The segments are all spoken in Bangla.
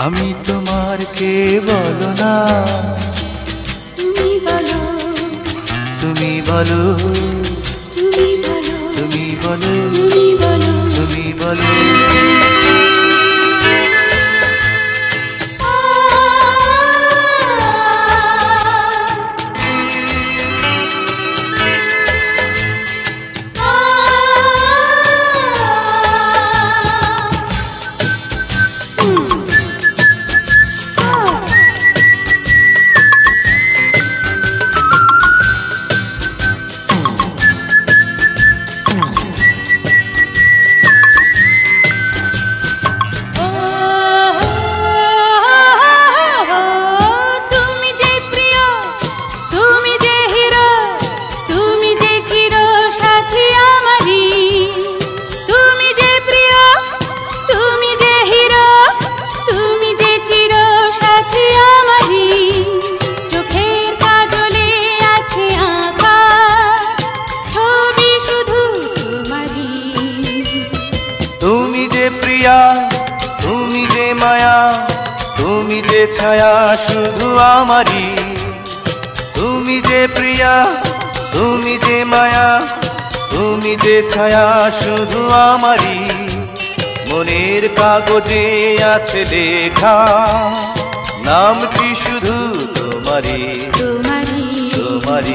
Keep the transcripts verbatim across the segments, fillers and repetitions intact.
আমি তোমার কে বলো না, তুমি বলো, তুমি বলো, তুমি বলো, তুমি বলো, তুমি বলো, তুমি বলো। তুমি যে প্রিয়া, তুমি যে মায়া, তুমি যে ছায়া শুধু আমারই। তুমি যে প্রিয়া, তুমি যে মায়া, তুমি যে ছায়া শুধু আমারই। মনের কাগজে আছে লেখা নামটি শুধু তোমারই, তোমারই, তোমারই।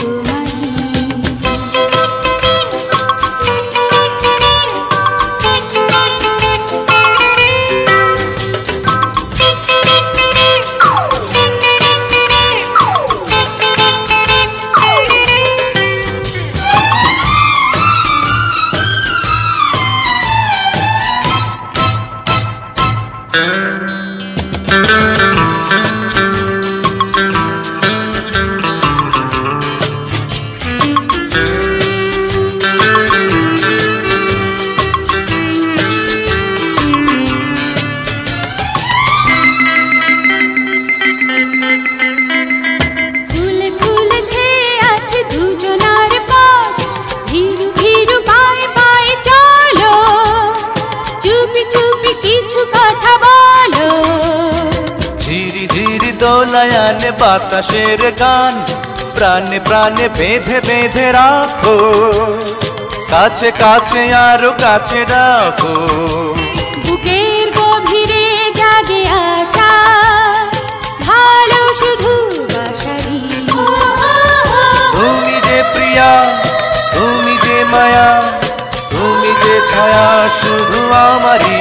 দোলায়ানে বাতাসের গান প্রাণে প্রাণে বেঁধে বেঁধে রাখো, কাছে কাছে আরো কাছে রাখো। বুকের গভীরে জাগে আশা, ভালো শুধু বাসারি। তুমি যে প্রিয়া, তুমি যে মায়া, তুমি যে ছায়া শুধু আমারই।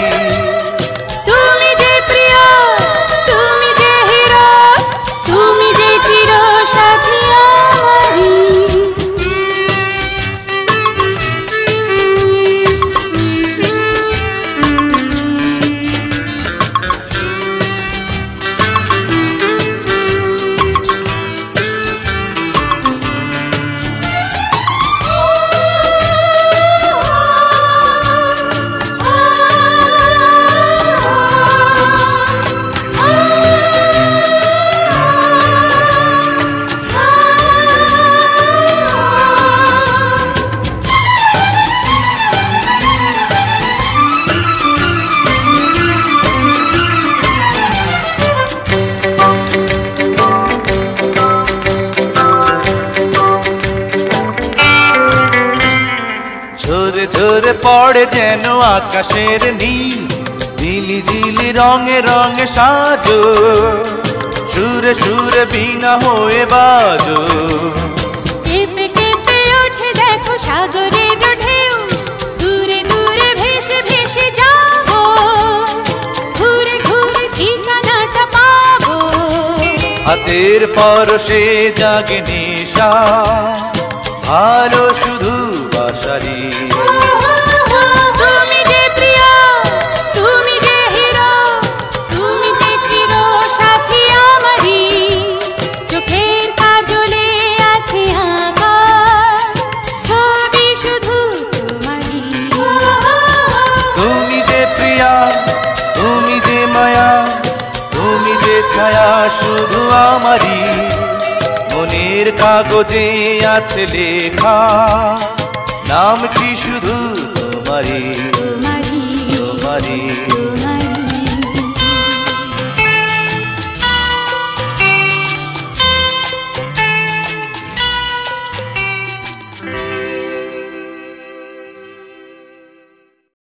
ঝরে ঝরে পড়ে যেন আকাশের নীল, নীলি ঝিলি রঙে রঙে সাজো, সুরে সুরে বিনা হয়ে বাজো। কেঁপে কেঁপে ওঠে দেখো সাগরের ঢেউ, দূরে দূরে ভেসে ভেসে যাবো, ঘুরে ঘুরে ঠিকানাটা পাবো। হাতের পরশে জাগে নেশা, ভালো শুধু বাসারি। তুমি যে প্রিয়া, তুমি যে হিরো, তুমি যে চির সাথী আমারই। চোখের কাজলে আছে আঁকা ছবি শুধু তোমারই। তুমি যে প্রিয়া, তুমি যে মায়া, তুমি যে ছায়া শুধু আমারই। মনের কাগজে আছে লেখা নামটি শুধু তোমারই, তোমারই, তোমারই।